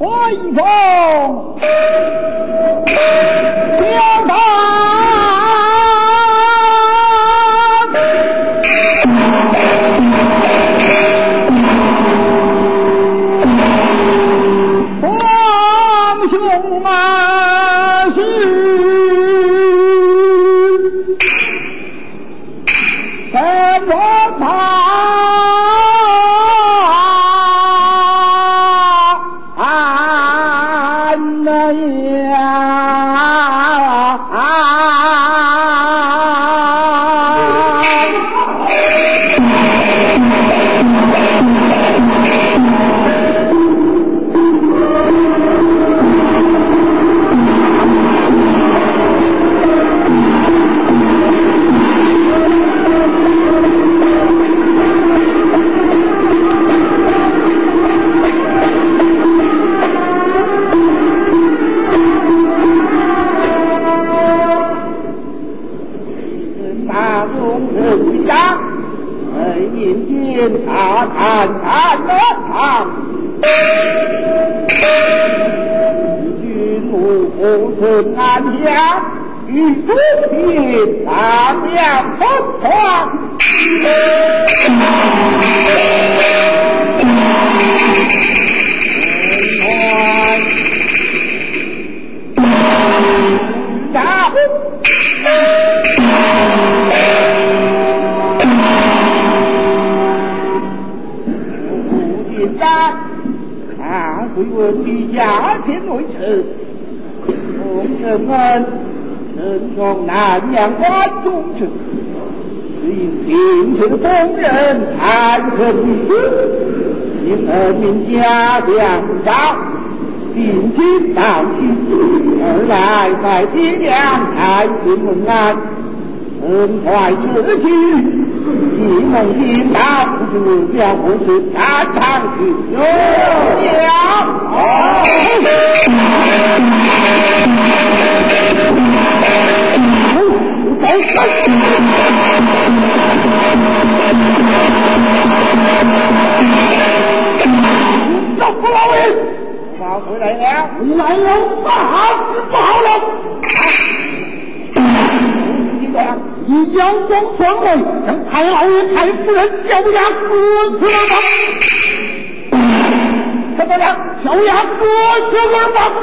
威风飘荡。皇兄们是什么平安乡与主平安两分团，看回文的家庭为臣。同臣们身从南阳关中城，是因平城工人贪生女子，因人民家两长定亲到期，而来在爹娘开心问安，很快之去。一梦听到不了不是大堂去有赵不老爷，他回来了，回来了，不好了！你邀功双会，让太老爷、太夫人小牙割死了吗？怎么样？小牙割死了吗？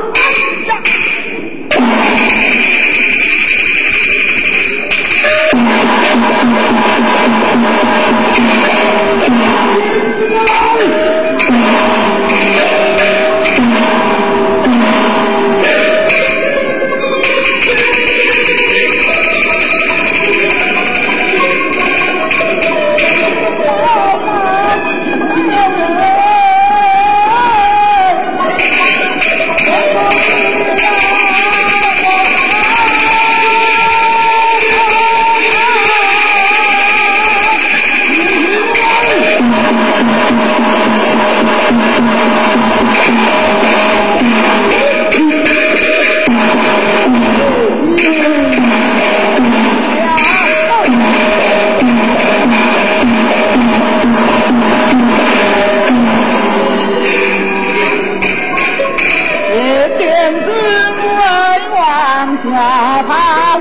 下盘，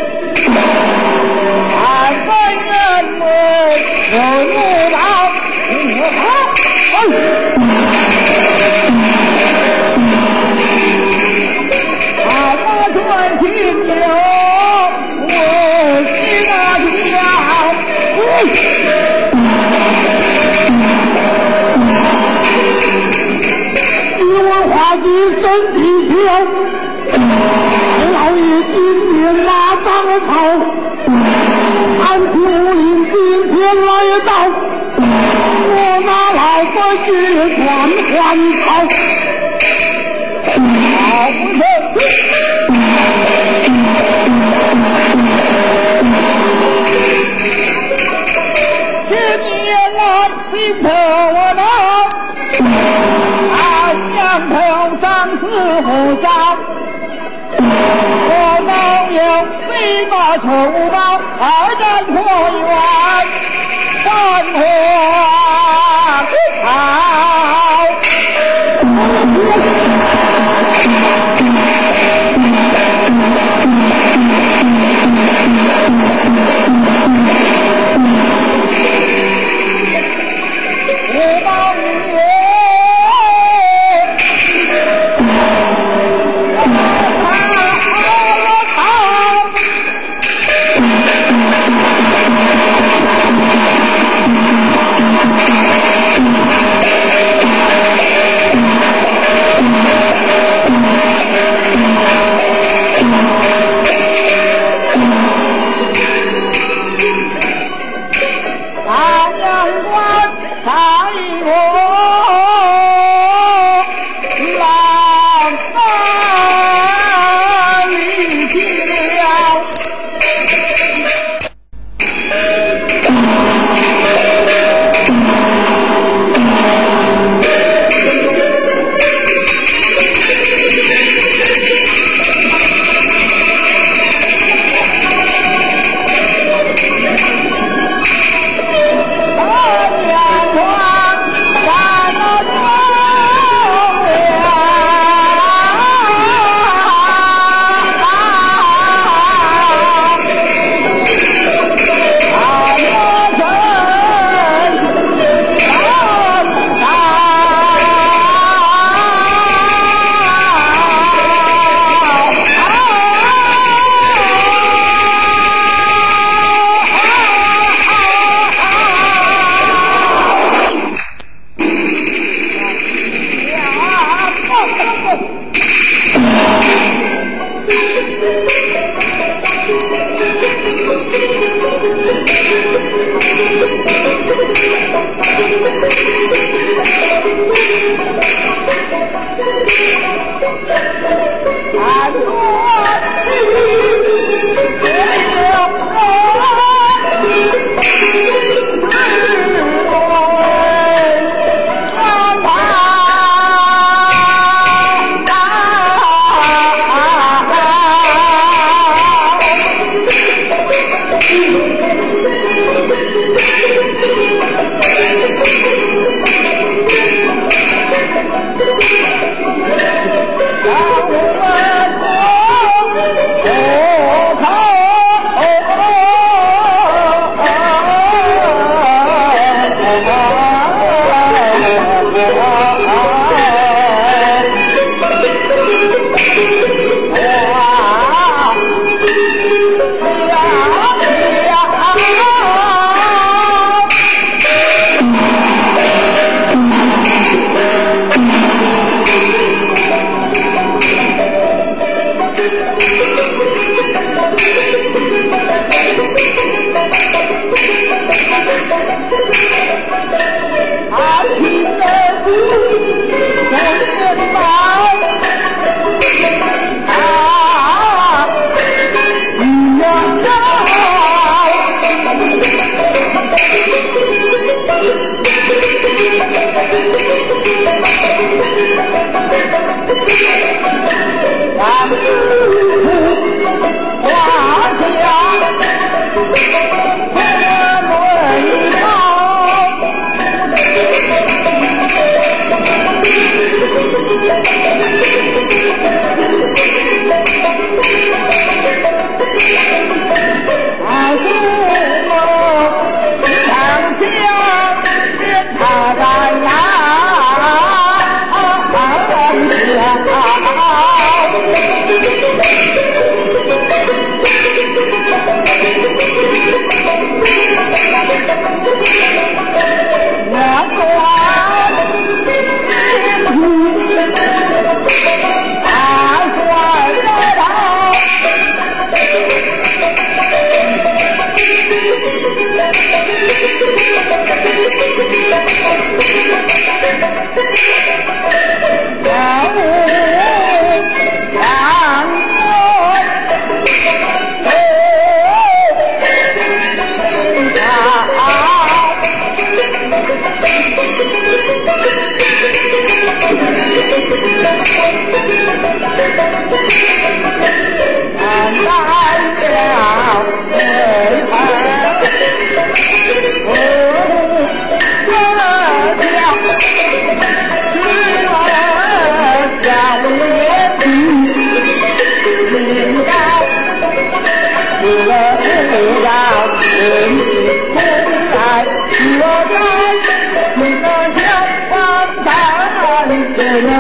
看本人为有道，好把传情流，我是那条，你文化的身体条。老爷今年拉当了草，安土林今天来到，我拿老百姓传还草，好不是？今年来心头我恼，安阳头上是火烧。我老有飞马筹刀，二战破元，三火好。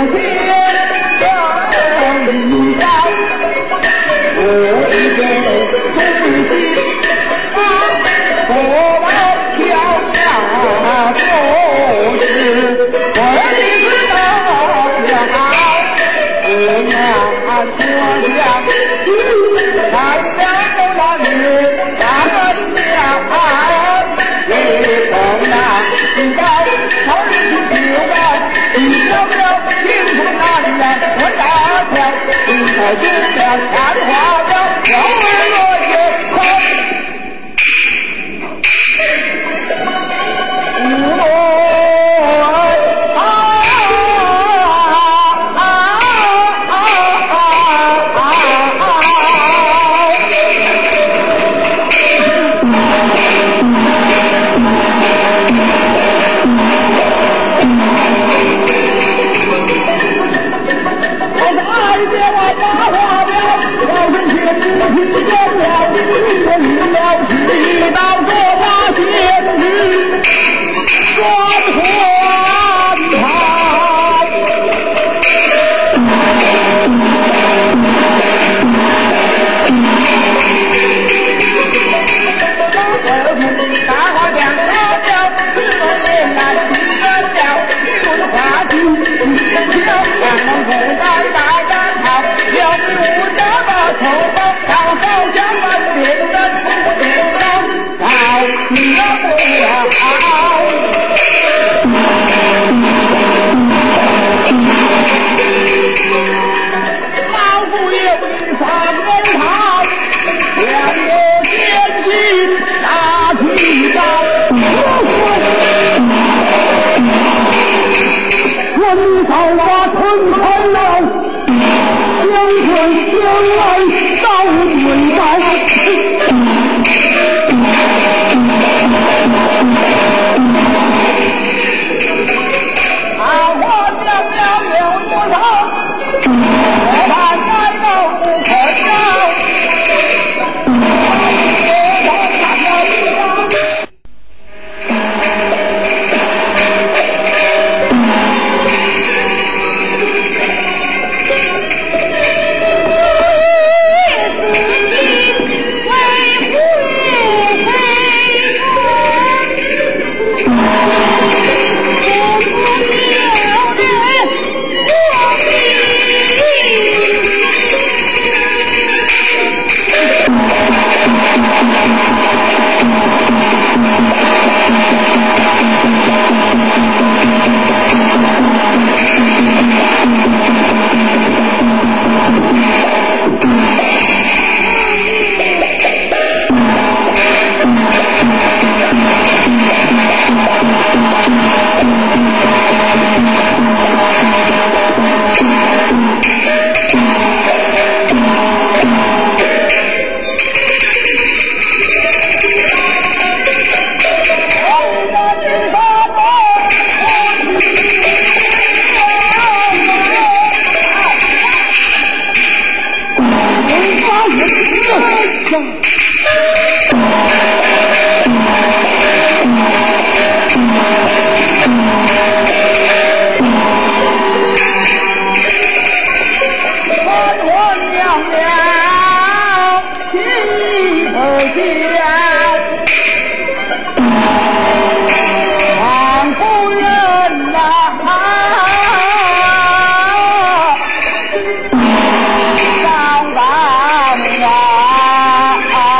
啊！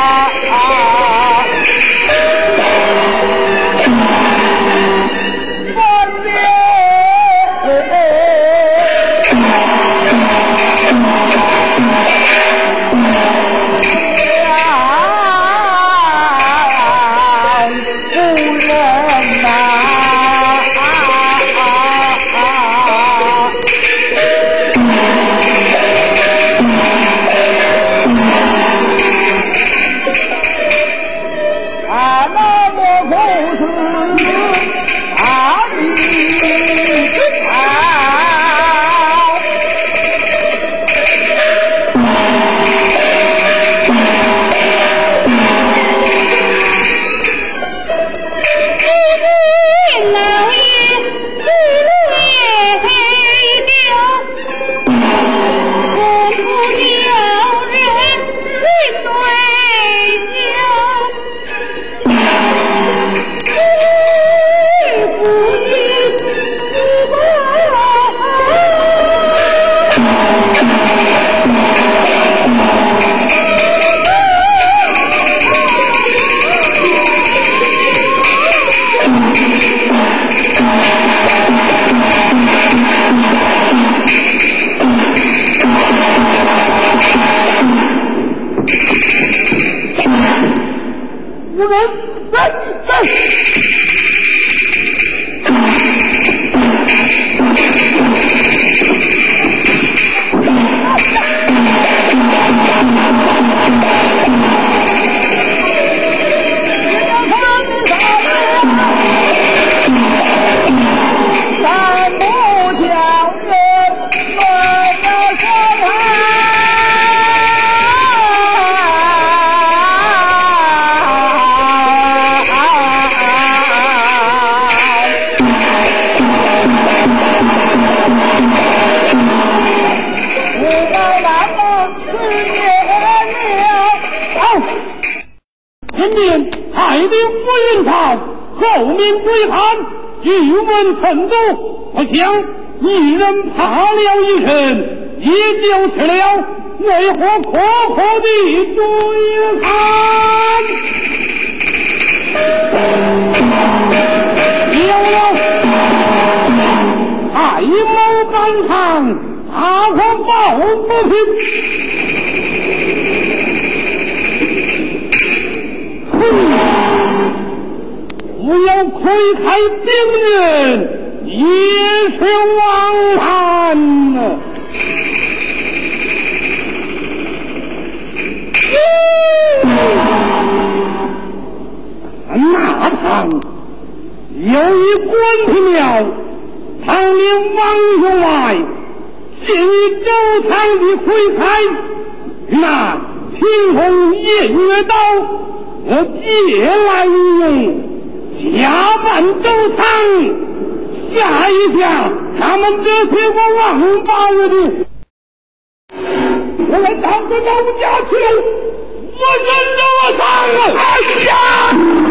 无人在。 太兵不云朝，后面追汉，据闻程度，我想一人怕了一人，也就是了，为何阔阔地追汉？有了太谋赶上，大火抱不平。不要窥开兵刃，也是枉然啊！那场有一关平庙，堂名王员外，现于周仓的窥开，那青红偃月刀，我借来用。下半周仓，下一下他们这些个王八的，我来当着老家去，我忍着我当了，哎呀！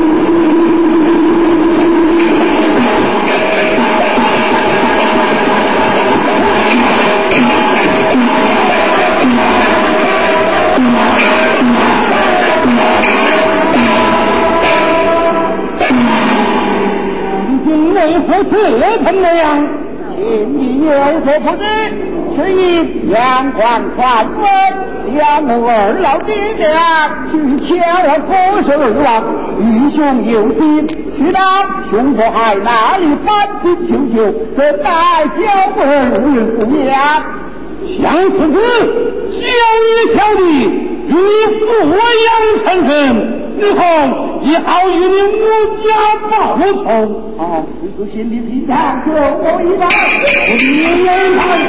为何这般那样？你有所不知，是因两皇传闻，两母二老爹娘去前我国事而亡，愚兄有心，去到兄婆海那里翻拼求救，这代教儿女不养。相此子，小爷小弟与父养成身。日后也好与你无家报仇。 好，这个心里心上就我一把，我一人看。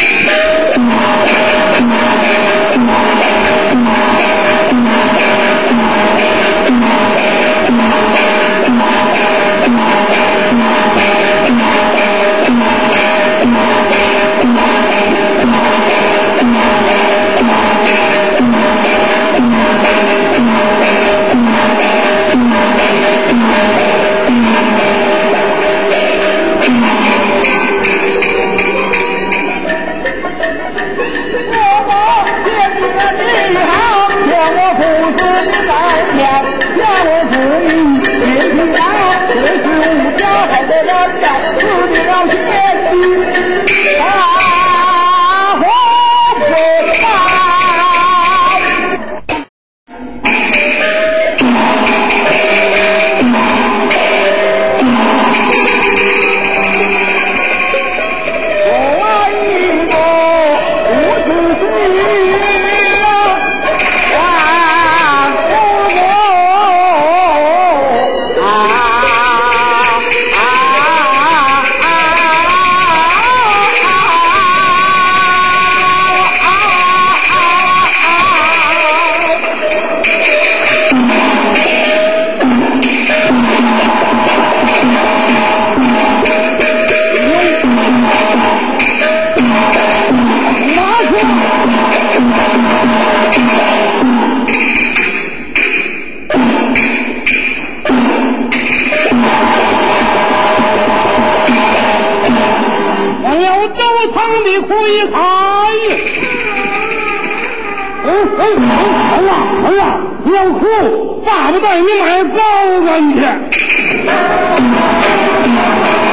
要哭，爸爸带你买高跟去。